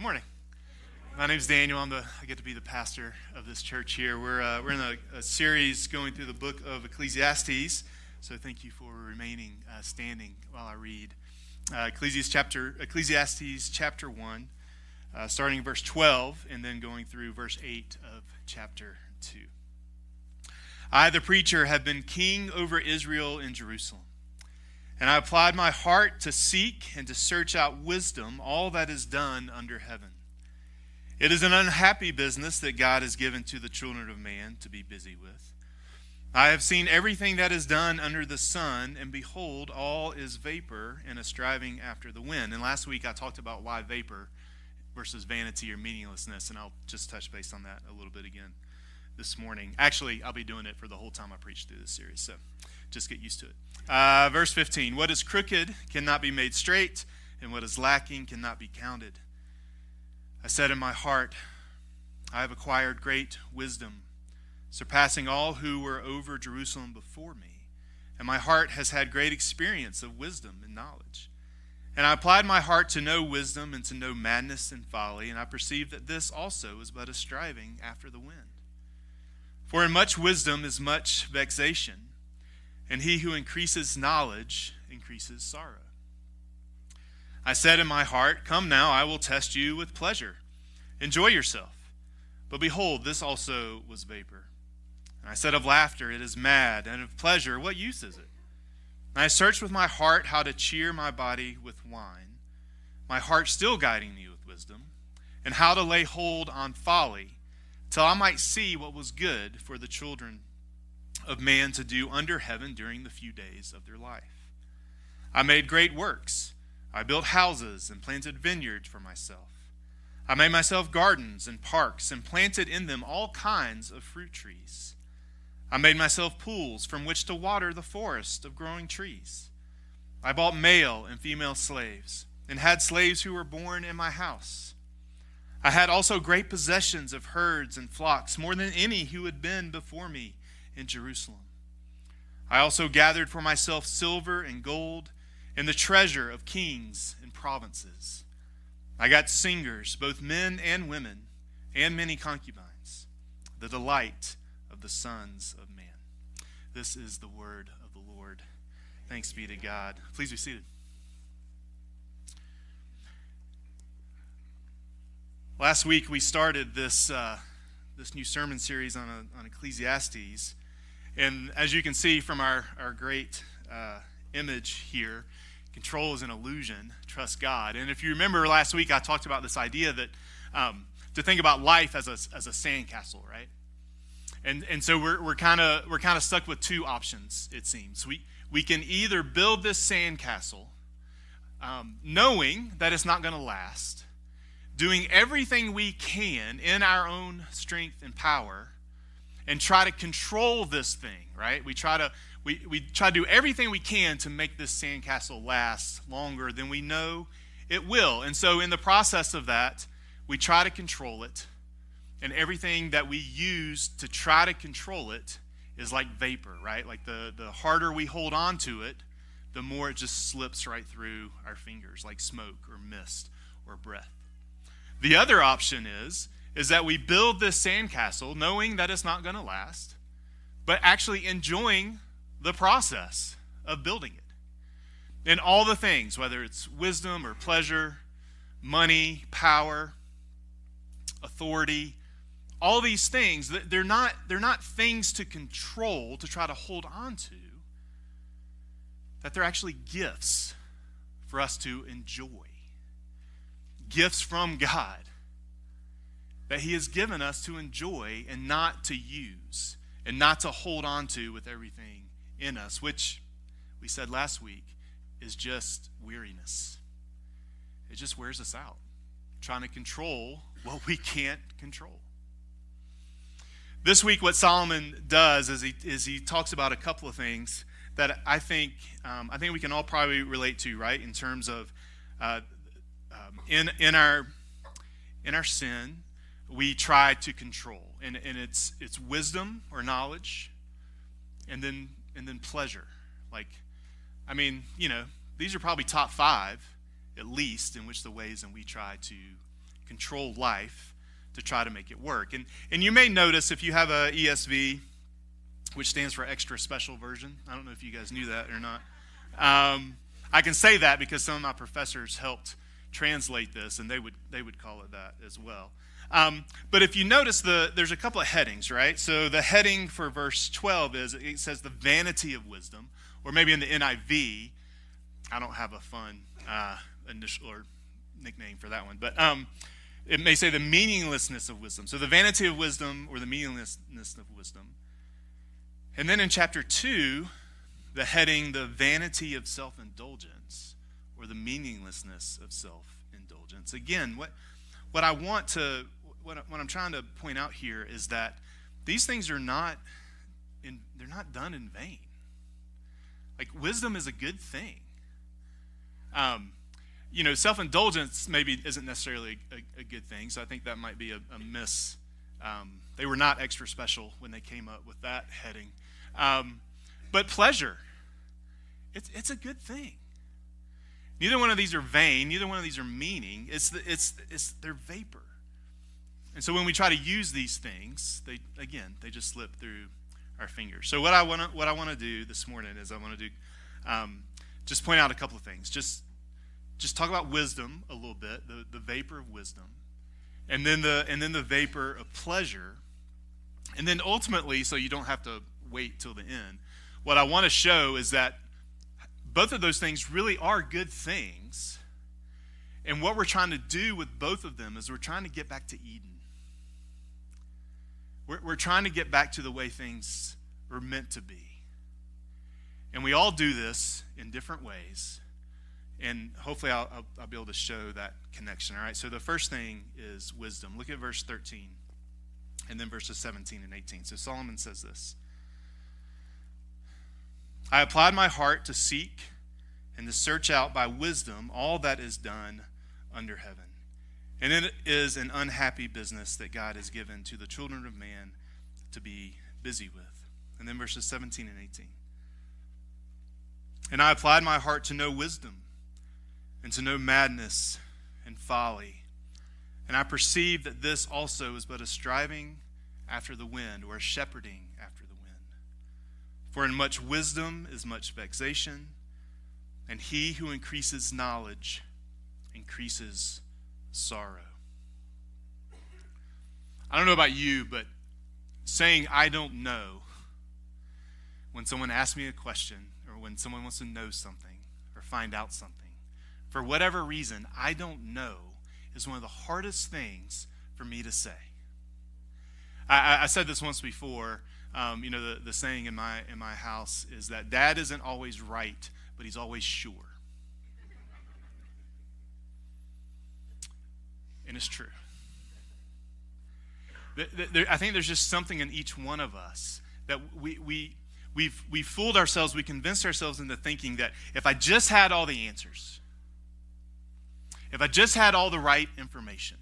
morning. My name's Daniel. I get to be the pastor of this church here. We're in a series going through the book of Ecclesiastes. So thank you for remaining standing while I read. Ecclesiastes chapter 1, starting in verse 12, and then going through verse 8 of chapter 2. I, the preacher, have been king over Israel in Jerusalem. And I applied my heart to seek and to search out wisdom, all that is done under heaven. It is an unhappy business that God has given to the children of man to be busy with. I have seen everything that is done under the sun, and behold, all is vapor and a striving after the wind. And last week I talked about why vapor versus vanity or meaninglessness, and I'll just touch base on that a little bit again this morning. Actually, I'll be doing it for the whole time I preach through this series, so just get used to it. Verse 15, what is crooked cannot be made straight, and what is lacking cannot be counted. I said in my heart, I have acquired great wisdom, surpassing all who were over Jerusalem before me, and my heart has had great experience of wisdom and knowledge. And I applied my heart to know wisdom and to know madness and folly, and I perceived that this also is but a striving after the wind. For in much wisdom is much vexation, and he who increases knowledge increases sorrow. I said in my heart, come now, I will test you with pleasure. Enjoy yourself. But behold, this also was vapor. And I said of laughter, it is mad, and of pleasure, what use is it? And I searched with my heart how to cheer my body with wine, my heart still guiding me with wisdom, and how to lay hold on folly, till I might see what was good for the children of man to do under heaven during the few days of their life. I made great works. I built houses and planted vineyards for myself. I made myself gardens and parks and planted in them all kinds of fruit trees. I made myself pools from which to water the forest of growing trees. I bought male and female slaves and had slaves who were born in my house. I had also great possessions of herds and flocks, more than any who had been before me in Jerusalem. I also gathered for myself silver and gold and the treasure of kings and provinces. I got singers, both men and women, and many concubines, the delight of the sons of man. This is the word of the Lord. Thanks be to God. Please be seated. Last week we started this new sermon series on Ecclesiastes. And as you can see from our great image here, control is an illusion, trust God. And if you remember last week, I talked about this idea that to think about life as a sandcastle, right? And so we're kind of stuck with two options, it seems. We can either build this sandcastle knowing that it's not going to last, doing everything we can in our own strength and power, and try to control this thing, right? We try to do everything we can to make this sandcastle last longer than we know it will. And so in the process of that, we try to control it, and everything that we use to try to control it is like vapor, right? Like the harder we hold on to it, the more it just slips right through our fingers, like smoke or mist or breath. The other option is that we build this sandcastle knowing that it's not going to last, but actually enjoying the process of building it. And all the things, whether it's wisdom or pleasure, money, power, authority, all these things, they're not things to control, to try to hold on to, that they're actually gifts for us to enjoy. Gifts from God that he has given us to enjoy and not to use and not to hold on to with everything in us, which we said last week is just weariness. It just wears us out, trying to control what we can't control. This week what Solomon does is he talks about a couple of things that I think we can all probably relate to, right? In terms of in our sin, we try to control, and it's wisdom or knowledge, and then pleasure. Like, I mean, these are probably top 5, at least, in which the ways in we try to control life to try to make it work. And you may notice if you have a ESV, which stands for extra special version. I don't know if you guys knew that or not. I can say that because some of my professors helped translate this, and they would call it that as well. But if you notice, there's a couple of headings, right? So the heading for verse 12 it says the vanity of wisdom, or maybe in the NIV, I don't have a fun initial or nickname for that one, but it may say the meaninglessness of wisdom. So the vanity of wisdom or the meaninglessness of wisdom. And then in chapter 2, the heading, the vanity of self-indulgence, or the meaninglessness of self-indulgence. Again, what I'm trying to point out here is that these things are they're not done in vain. Like, wisdom is a good thing. Self-indulgence maybe isn't necessarily a good thing, so I think that might be a miss. They were not extra special when they came up with that heading. But pleasure, it's a good thing. Neither one of these are vain. Neither one of these are meaning. They're vapor. And so when we try to use these things, they just slip through our fingers. So what I want to do this morning is I want to do just point out a couple of things. Just talk about wisdom a little bit, the vapor of wisdom, and then the vapor of pleasure, and then ultimately, so you don't have to wait till the end, what I want to show is that both of those things really are good things, and what we're trying to do with both of them is we're trying to get back to Eden. We're trying to get back to the way things are meant to be. And we all do this in different ways. And hopefully I'll be able to show that connection. All right, so the first thing is wisdom. Look at verse 13 and then verses 17 and 18. So Solomon says this: I applied my heart to seek and to search out by wisdom all that is done under heaven. And it is an unhappy business that God has given to the children of man to be busy with. And then verses 17 and 18. And I applied my heart to know wisdom and to know madness and folly. And I perceived that this also is but a striving after the wind, or a shepherding after the wind. For in much wisdom is much vexation, and he who increases knowledge increases sorrow. I don't know about you, but saying I don't know when someone asks me a question, or when someone wants to know something or find out something, for whatever reason, I don't know, is one of the hardest things for me to say. I said this once before. The saying in my house is that Dad isn't always right, but he's always sure. And it's true. I think there's just something in each one of us that we've fooled ourselves. We convinced ourselves into thinking that if I just had all the answers, if I just had all the right information,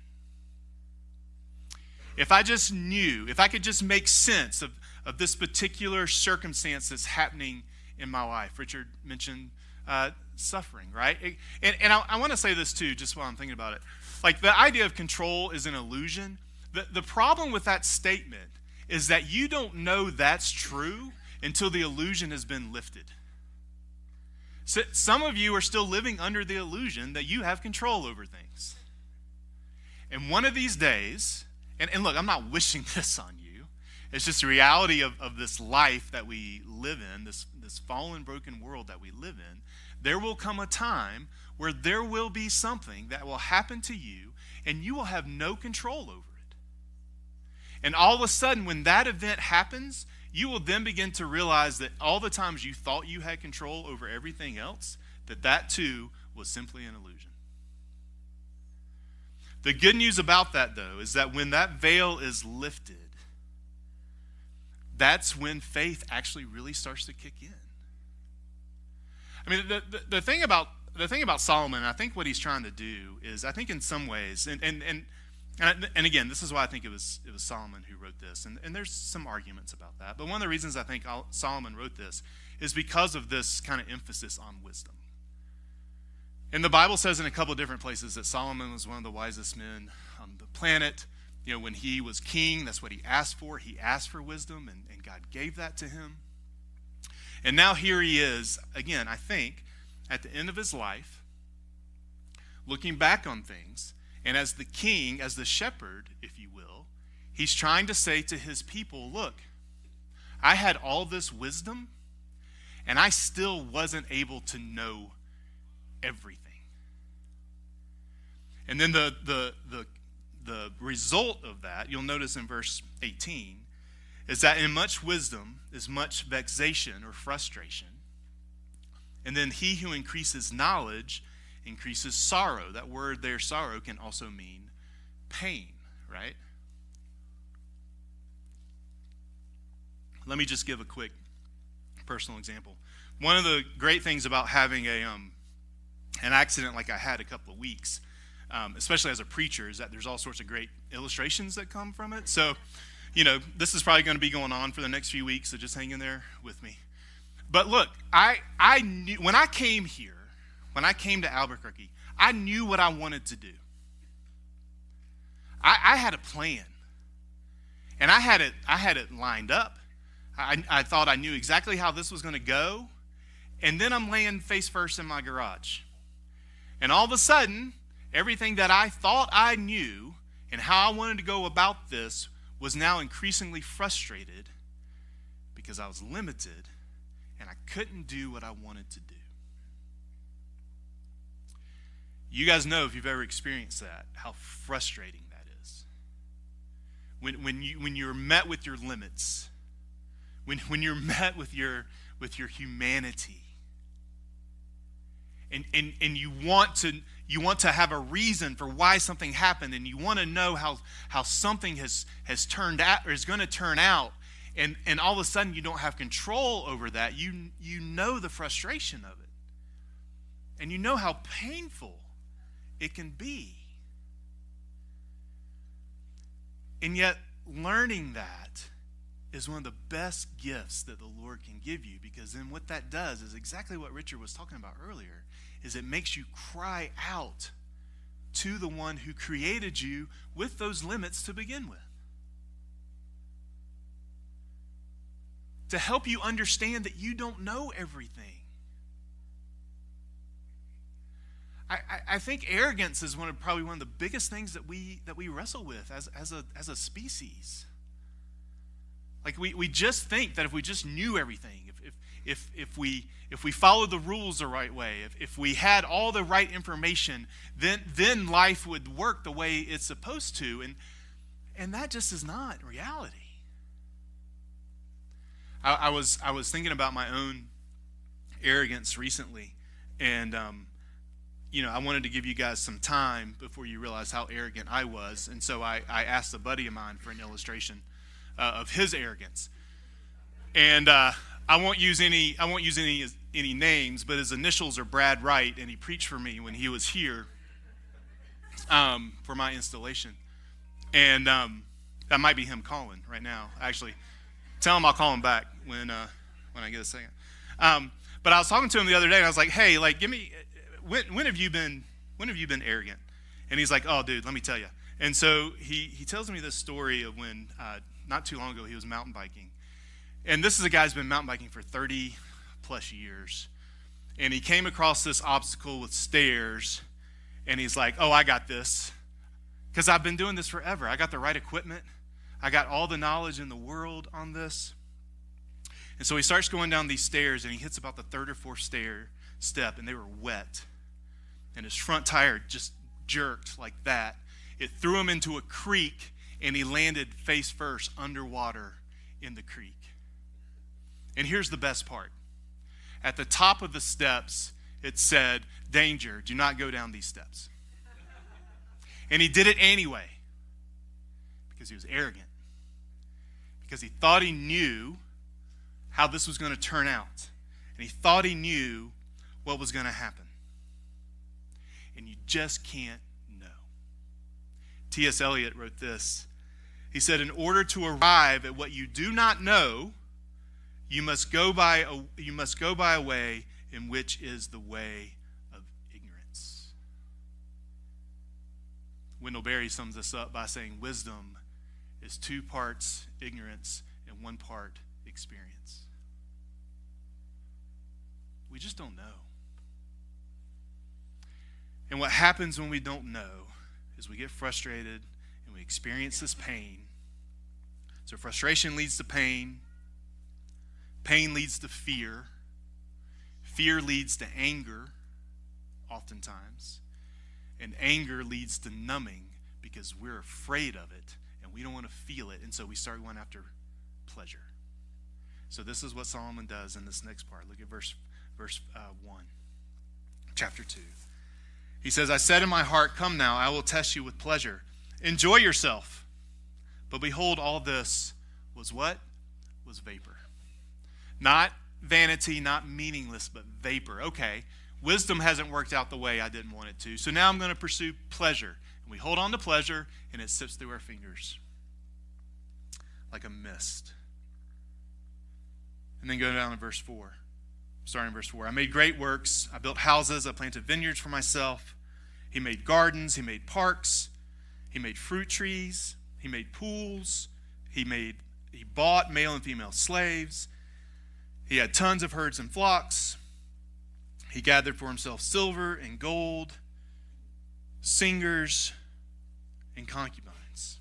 if I just knew, if I could just make sense of this particular circumstance that's happening in my life. Richard mentioned suffering, right? And I want to say this too, just while I'm thinking about it. Like, the idea of control is an illusion. The problem with that statement is that you don't know that's true until the illusion has been lifted. So some of you are still living under the illusion that you have control over things. And one of these days, and look, I'm not wishing this on you. It's just the reality of this life that we live in, this fallen, broken world that we live in. There will come a time where there will be something that will happen to you, and you will have no control over it. And all of a sudden, when that event happens, you will then begin to realize that all the times you thought you had control over everything else, that too was simply an illusion. The good news about that, though, is that when that veil is lifted, that's when faith actually really starts to kick in. I mean, the thing about Solomon, I think what he's trying to do is, I think in some ways, and again, this is why I think it was Solomon who wrote this, and there's some arguments about that. But one of the reasons I think Solomon wrote this is because of this kind of emphasis on wisdom. And the Bible says in a couple of different places that Solomon was one of the wisest men planet. You know, when he was king, that's what he asked for. He asked for wisdom, and God gave that to him. And now here he is, again, I think, at the end of his life, looking back on things. And as the king, as the shepherd, if you will, he's trying to say to his people, look, I had all this wisdom, and I still wasn't able to know everything. And then the result of that, you'll notice in verse 18, is that in much wisdom is much vexation or frustration. And then he who increases knowledge increases sorrow. That word there, sorrow, can also mean pain, right? Let me just give a quick personal example. One of the great things about having an accident like I had a couple of weeks, especially as a preacher, is that there's all sorts of great illustrations that come from it. So, you know, this is probably going to be going on for the next few weeks, so just hang in there with me. But look, I knew when I came here, when I came to Albuquerque, I knew what I wanted to do. I had a plan, and I had it lined up. I thought I knew exactly how this was going to go, and then I'm laying face first in my garage. And all of a sudden, everything that I thought I knew and how I wanted to go about this was now increasingly frustrated because I was limited and I couldn't do what I wanted to do. You guys know, if you've ever experienced that, how frustrating that is. When you're met with your limits, when you're met with your humanity, and you want to have a reason for why something happened, and you want to know how something has turned out or is going to turn out, and all of a sudden you don't have control over that. You know the frustration of it, and you know how painful it can be. And yet, learning that is one of the best gifts that the Lord can give you, because then what that does is exactly what Richard was talking about earlier, is it makes you cry out to the one who created you with those limits to begin with, to help you understand that you don't know everything. I think arrogance is probably one of the biggest things that we wrestle with as a species. Like we just think that if we just knew everything, if we followed the rules the right way, if we had all the right information, then life would work the way it's supposed to, and that just is not reality. I was thinking about my own arrogance recently, and I wanted to give you guys some time before you realize how arrogant I was, and so I asked a buddy of mine for an illustration of his arrogance, and I won't use any names, but his initials are Brad Wright, and he preached for me when he was here for my installation, and that might be him calling right now. Actually, tell him I'll call him back when I get a second. But I was talking to him the other day, and I was like, "Hey, like, give me when have you been arrogant?" And he's like, "Oh, dude, let me tell you." And so he tells me this story of when not too long ago he was mountain biking, and this is a guy who's been mountain biking for 30 plus years, and he came across this obstacle with stairs, and he's like, "Oh, I got this, because I've been doing this forever. I got the right equipment. I got all the knowledge in the world on this." And so he starts going down these stairs, and he hits about the third or fourth step, and they were wet. And his front tire just jerked like that. It threw him into a creek, and he landed face first underwater in the creek. And here's the best part. At the top of the steps, it said, "Danger, do not go down these steps." And he did it anyway, because he was arrogant, because he thought he knew how this was going to turn out, and he thought he knew what was going to happen. And you just can't know. T.S. Eliot wrote this. He said, "In order to arrive at what you do not know, you must go by a way in which is the way of ignorance." Wendell Berry sums this up by saying wisdom is 2 parts ignorance and 1 part experience. We just don't know. And what happens when we don't know is we get frustrated and we experience this pain. So frustration leads to pain. Pain leads to fear. Fear leads to anger, oftentimes. And anger leads to numbing because we're afraid of it and we don't want to feel it. And so we start going after pleasure. So this is what Solomon does in this next part. Look at verse 1, chapter 2. He says, I said in my heart, come now, I will test you with pleasure. Enjoy yourself. But behold, all this was what? Was vapor. Not vanity, not meaningless, but vapor. Okay, wisdom hasn't worked out the way I didn't want it to. So now I'm going to pursue pleasure. And we hold on to pleasure, and it slips through our fingers like a mist. And then go down to verse 4. Starting in verse 4. I made great works. I built houses. I planted vineyards for myself. He made gardens. He made parks. He made fruit trees. He made pools. He bought male and female slaves. He had tons of herds and flocks. He gathered for himself silver and gold, singers, and concubines.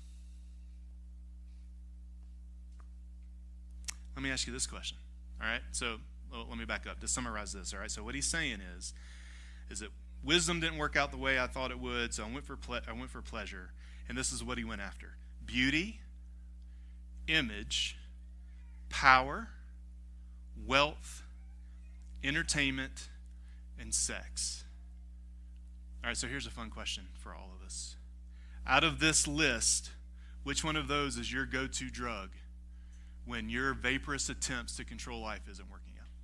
Let me ask you this question. All right, so let me back up to summarize this. All right, so what he's saying is that wisdom didn't work out the way I thought it would, so I went for pleasure, and this is what he went after: beauty, image, power, wealth, entertainment, and sex. All right, so here's a fun question for all of us. Out of this list, which one of those is your go-to drug when your vaporous attempts to control life isn't working out?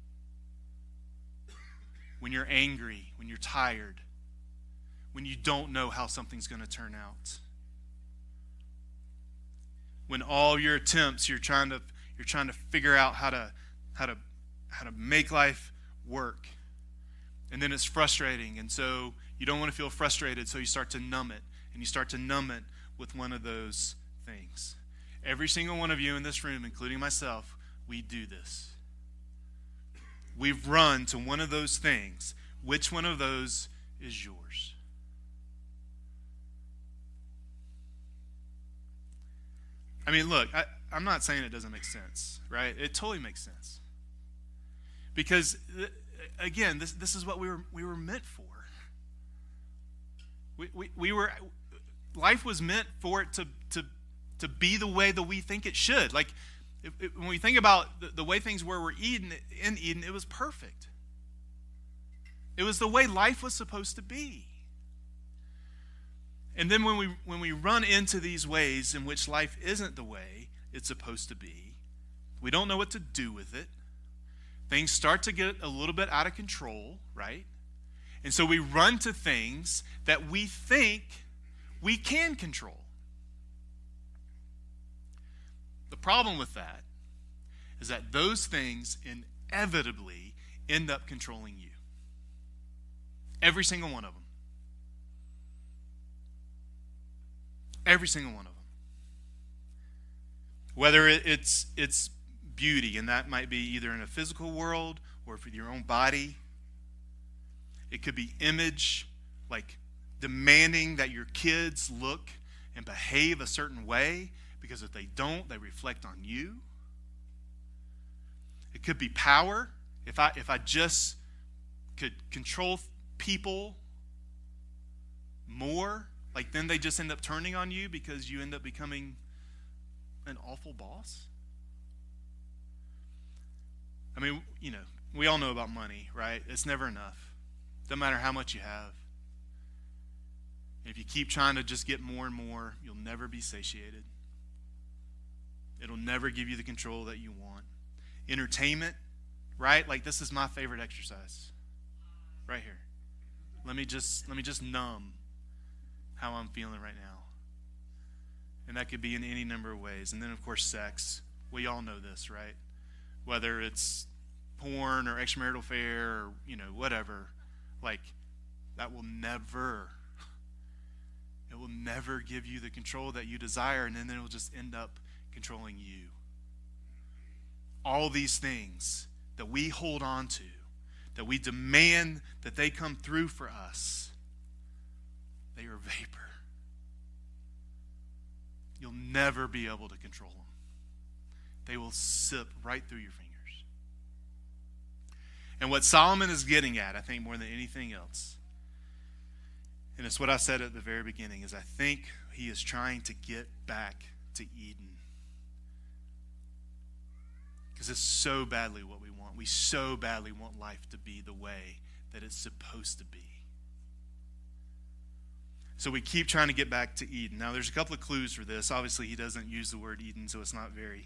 When you're angry, when you're tired, when you don't know how something's going to turn out. When all your attempts, you're trying to figure out how to make life work. And then it's frustrating, and so you don't want to feel frustrated, so you start to numb it, and you start to numb it with one of those things. Every single one of you in this room, including myself, we do this. We've run to one of those things. Which one of those is yours? I mean, look, I'm not saying it doesn't make sense, right? It totally makes sense. Because, again, this is what we were meant for. Life was meant for it to be the way that we think it should. Like, when we think about the way things were in Eden, it was perfect. It was the way life was supposed to be. And then when we run into these ways in which life isn't the way it's supposed to be, we don't know what to do with it. Things start to get a little bit out of control, right? And so we run to things that we think we can control. The problem with that is that those things inevitably end up controlling you. Every single one of them. Every single one of them. Whether it's beauty, and that might be either in a physical world or for your own body. It could be image, like demanding that your kids look and behave a certain way, because if they don't, they reflect on you. It could be power. If I just could control people more, like then they just end up turning on you because you end up becoming an awful boss. I mean, we all know about money, right? It's never enough. Doesn't matter how much you have. If you keep trying to just get more and more, you'll never be satiated. It'll never give you the control that you want. Entertainment, right? Like, this is my favorite exercise. Right here. Let me just numb how I'm feeling right now. And that could be in any number of ways. And then, of course, sex. We all know this, right? Whether it's porn or extramarital affair or, whatever. Like, that will never, It will never give you the control that you desire, and then it will just end up controlling you. All these things that we hold on to, that we demand that they come through for us, they are vapor. You'll never be able to control them. They will sip right through your fingers. And what Solomon is getting at, I think more than anything else, and it's what I said at the very beginning, is I think he is trying to get back to Eden. Because it's so badly what we want. We so badly want life to be the way that it's supposed to be. So we keep trying to get back to Eden. Now, there's a couple of clues for this. Obviously, he doesn't use the word Eden, so it's not very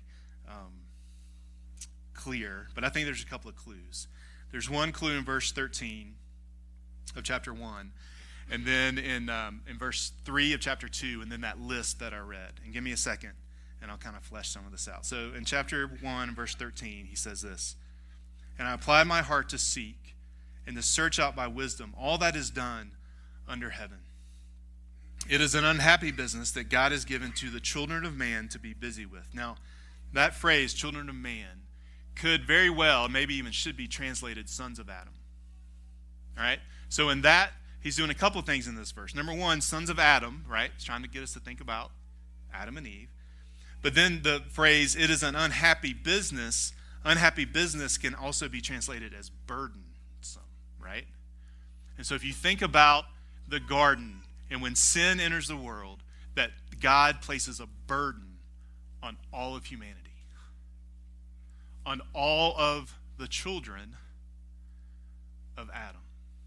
clear. But I think there's a couple of clues. There's one clue in verse 13 of chapter 1, and then in verse 3 of chapter 2, and then that list that I read. And give me a second, and I'll kind of flesh some of this out. So in chapter 1, verse 13, he says this, "And I applied my heart to seek and to search out by wisdom all that is done under heaven. It is an unhappy business that God has given to the children of man to be busy with." Now, that phrase, children of man, could very well, maybe even should be translated sons of Adam. All right? So in that, he's doing a couple of things in this verse. Number one, sons of Adam, right? He's trying to get us to think about Adam and Eve. But then the phrase, it is an unhappy business can also be translated as burdensome, right? And so if you think about the garden, and when sin enters the world, that God places a burden on all of humanity, on all of the children of Adam.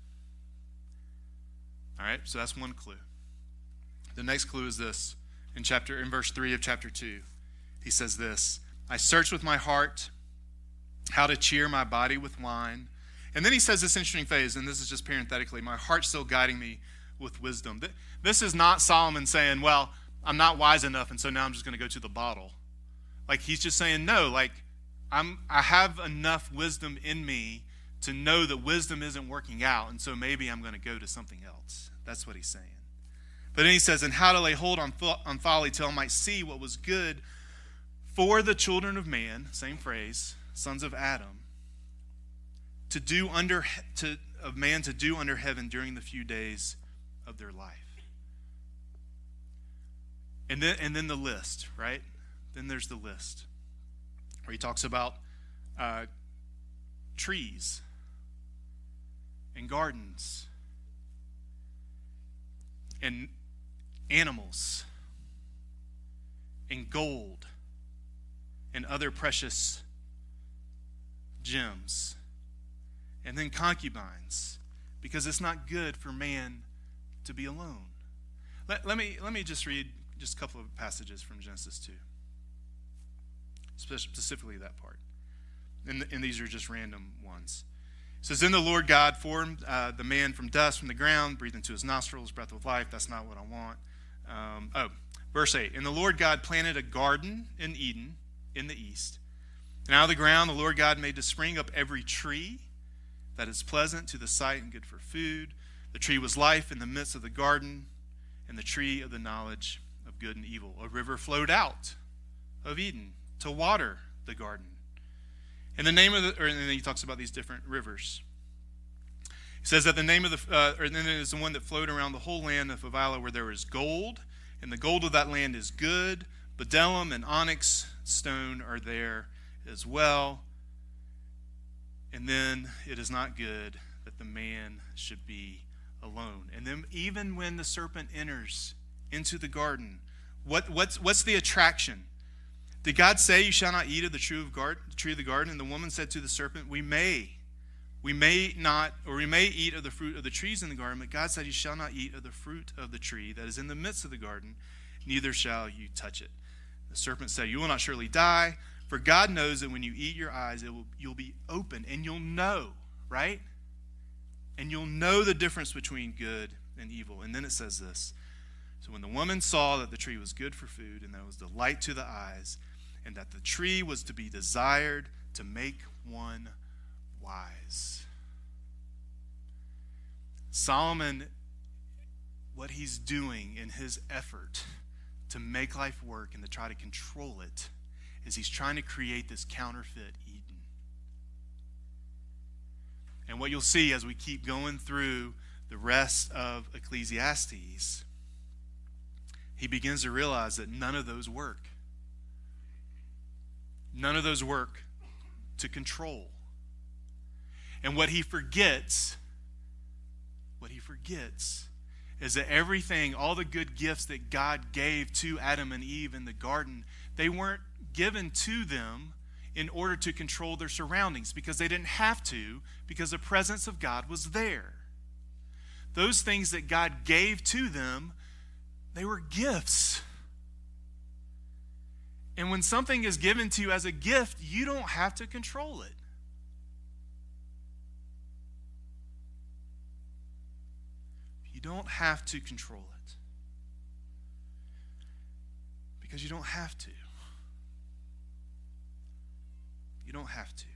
All right, so that's one clue. The next clue is this. In verse 3 of chapter 2, he says this, "I searched with my heart how to cheer my body with wine." And then he says this interesting phrase, and this is just parenthetically, "My heart's still guiding me with wisdom." This is not Solomon saying, well, I'm not wise enough, and so now I'm just going to go to the bottle. Like, he's just saying, no, like, I have enough wisdom in me to know that wisdom isn't working out, and so maybe I'm going to go to something else. That's what he's saying. But then he says, "And how to lay hold on folly till I might see what was good for the children of man," same phrase, sons of Adam, to do under heaven during the few days of their life. And then the list, right? Then there's the list where he talks about trees and gardens and animals and gold and other precious gems, and then concubines, because it's not good for man to be alone. Let me just read just a couple of passages from Genesis 2, specifically that part, and these are just random ones. It says, "Then the Lord God formed the man from dust from the ground, breathed into his nostrils breath of life." That's not what I want. Verse 8, "And the Lord God planted a garden in Eden in the east. And out of the ground the Lord God made to spring up every tree that is pleasant to the sight and good for food. The tree was life in the midst of the garden, and the tree of the knowledge of good and evil. A river flowed out of Eden to water the garden." And the name of and then he talks about these different rivers. He says that the name of and then it is the one that flowed around the whole land of Havilah, where there is gold, and the gold of that land is good. Bdellium and onyx stone are there as well. And then it is not good that the man should be alone. And then even when the serpent enters into the garden, what's the attraction? Did God say you shall not eat of the tree of the garden? And the woman said to the serpent, we may not, or we may eat of the fruit of the trees in the garden, but God said you shall not eat of the fruit of the tree that is in the midst of the garden, neither shall you touch it. The serpent said, you will not surely die, for God knows that when you eat your eyes, you'll be open, and you'll know, right? And you'll know the difference between good and evil. And then it says this, so when the woman saw that the tree was good for food, and that it was delight to the eyes, and that the tree was to be desired to make one wise. Solomon what he's doing in his effort to make life work and to try to control it is he's trying to create this counterfeit Eden. And what you'll see as we keep going through the rest of Ecclesiastes, he begins to realize that none of those work. None of those work to control. And what he forgets is that everything, all the good gifts that God gave to Adam and Eve in the garden, they weren't given to them in order to control their surroundings, because they didn't have to, because the presence of God was there. Those things that God gave to them, they were gifts. And when something is given to you as a gift, you don't have to control it. You don't have to control it. Because you don't have to. You don't have to.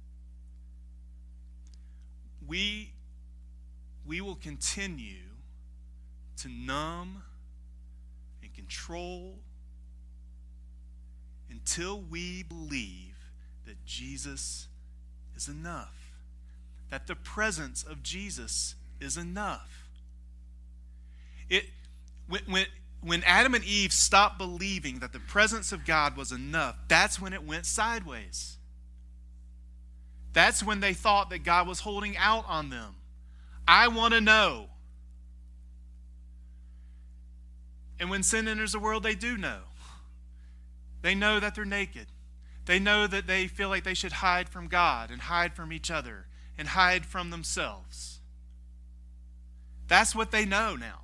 We will continue to numb and control until we believe that Jesus is enough. That the presence of Jesus is enough. When Adam and Eve stopped believing that the presence of God was enough, that's when it went sideways. That's when they thought that God was holding out on them. I want to know. And when sin enters the world, they do know. They know that they're naked. They know that they feel like they should hide from God and hide from each other and hide from themselves. That's what they know now.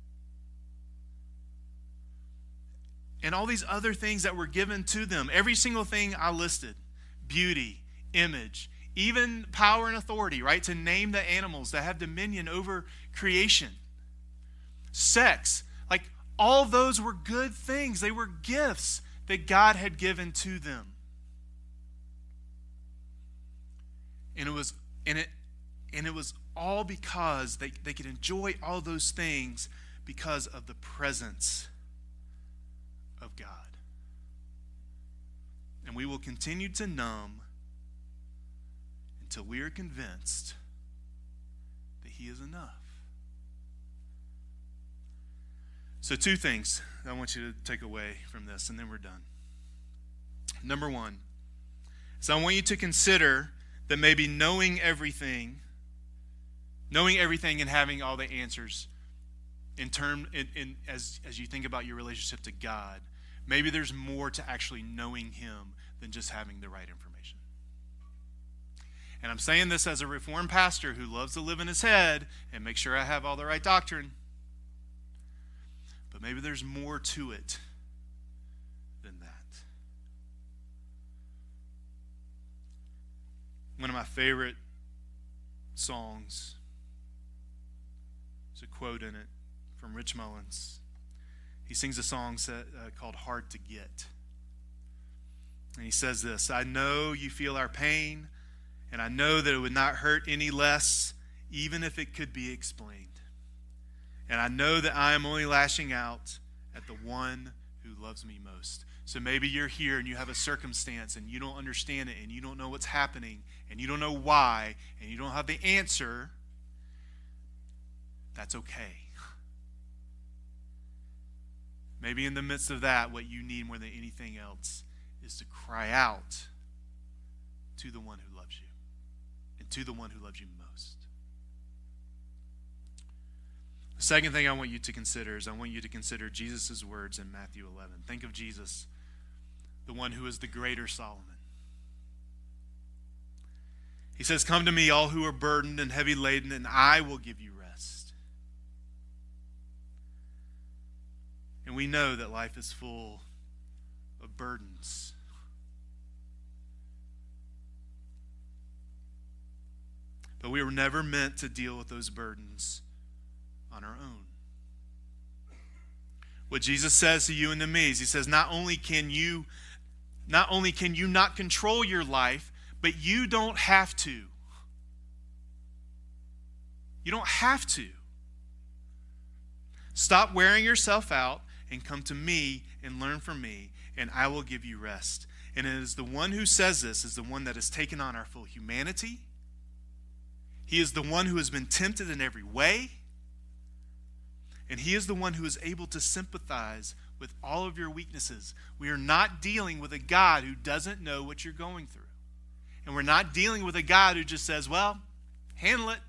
And all these other things that were given to them, every single thing I listed, beauty, image, even power and authority, right? To name the animals that have dominion over creation. Sex, like all those were good things. They were gifts that God had given to them. And it was all because they could enjoy all those things because of the presence of God. And we will continue to numb until we are convinced that he is enough. So 2 things I want you to take away from this, and then we're done. Number 1, so I want you to consider that maybe knowing everything and having all the answers as you think about your relationship to God, maybe there's more to actually knowing him than just having the right information. And I'm saying this as a Reformed pastor who loves to live in his head and make sure I have all the right doctrine. But maybe there's more to it than that. One of my favorite songs, there's a quote in it from Rich Mullins. He sings a song called Hard to Get. And he says this: I know you feel our pain, and I know that it would not hurt any less, even if it could be explained. And I know that I am only lashing out at the one who loves me most. So maybe you're here and you have a circumstance and you don't understand it and you don't know what's happening and you don't know why and you don't have the answer. That's okay. Maybe in the midst of that, what you need more than anything else is to cry out to the one who loves you and to the one who loves you most. The second thing I want you to consider is I want you to consider Jesus' words in Matthew 11. Think of Jesus, the one who is the greater Solomon. He says, come to me, all who are burdened and heavy laden, and I will give you rest. And we know that life is full of burdens. But we were never meant to deal with those burdens on our own. What Jesus says to you and to me is he says, not only can you not control your life, but you don't have to. You don't have to. Stop wearing yourself out and come to me and learn from me, and I will give you rest. And it is the one who says this is the one that has taken on our full humanity. He is the one who has been tempted in every way. And he is the one who is able to sympathize with all of your weaknesses. We are not dealing with a God who doesn't know what you're going through. And we're not dealing with a God who just says, well, handle it.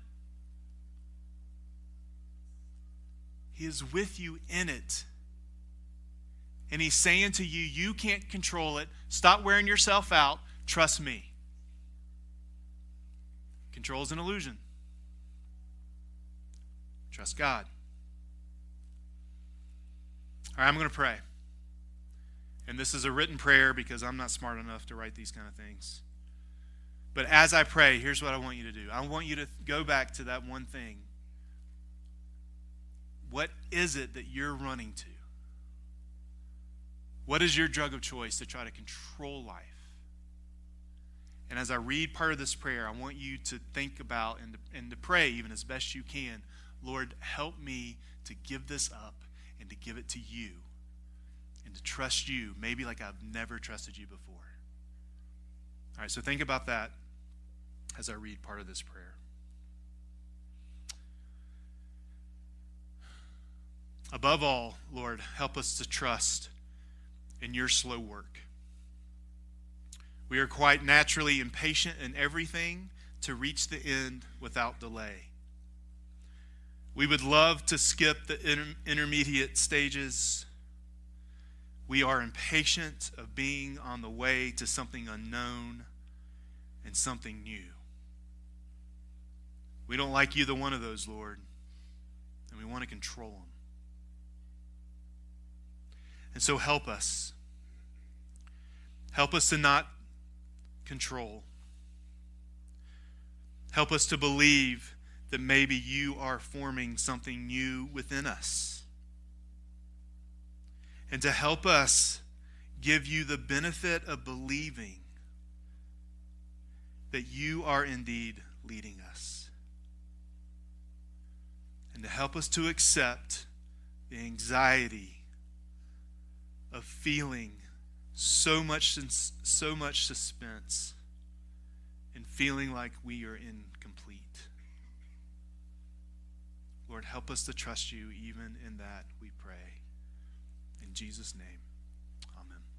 He is with you in it. And he's saying to you, you can't control it. Stop wearing yourself out. Trust me. Control is an illusion. Trust God. All right, I'm going to pray. And this is a written prayer because I'm not smart enough to write these kind of things. But as I pray, here's what I want you to do. I want you to go back to that one thing. What is it that you're running to? What is your drug of choice to try to control life? And as I read part of this prayer, I want you to think about and to pray even as best you can, Lord, help me to give this up and to give it to you and to trust you, maybe like I've never trusted you before. All right, so think about that as I read part of this prayer. Above all, Lord, help us to trust in your slow work. We are quite naturally impatient in everything to reach the end without delay. We would love to skip the intermediate stages. We are impatient of being on the way to something unknown and something new. We don't like either one of those, Lord, and we want to control them. And so help us. Help us to not control. Help us to believe that maybe you are forming something new within us. And to help us give you the benefit of believing that you are indeed leading us. And to help us to accept the anxiety of feeling so much suspense and feeling like we are incomplete. Lord, help us to trust you even in that, we pray. In Jesus' name.